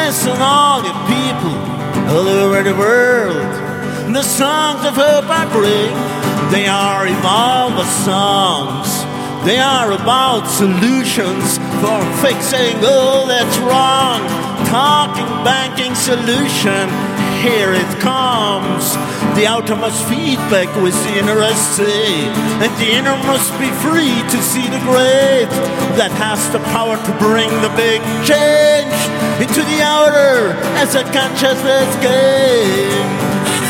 Listen, all you people all over the world. The songs of hope I bring, they are evolved songs. They are about solutions for fixing all that's wrong. Talking banking solution, here it comes. The outer must feedback with the inner see, and the inner must be free to see the great that has the power to bring the big change into the outer as a consciousness game.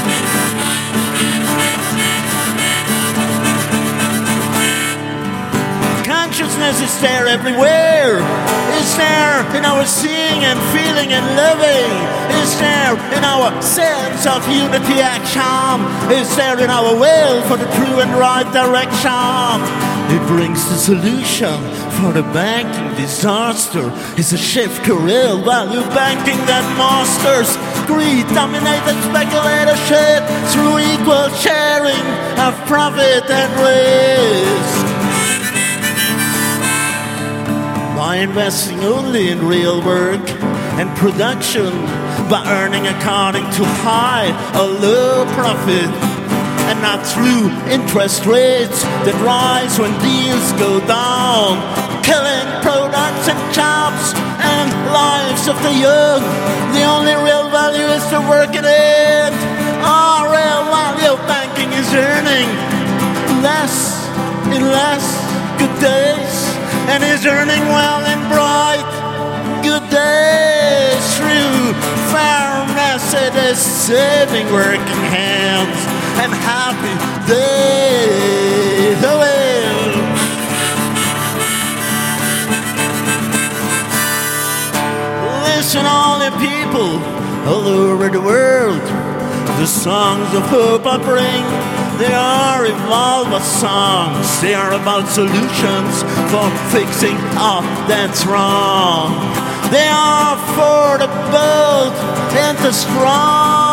Consciousness is there everywhere. It's there in our seeing and feeling and living. It's there in our sense of unity action. It's there in our will for the true and right direction. It brings the solution for the banking disaster. It's a shift to real value banking that masters greed, dominated speculatorship through equal sharing of profit and risk. By investing only in real work and production, by earning according to high or low profit, and not through interest rates that rise when deals go down, killing products and jobs and lives of the young. The only real value is to work it in. All real value banking is earning less in less good days, and is earning well and bright good days through fairness. It is saving working hands and happy days. Oh, well. Listen, all the people all over the world. The songs of hope I bring, they are evolved songs. They are about solutions for fixing all that's wrong. They are for the bold and the strong.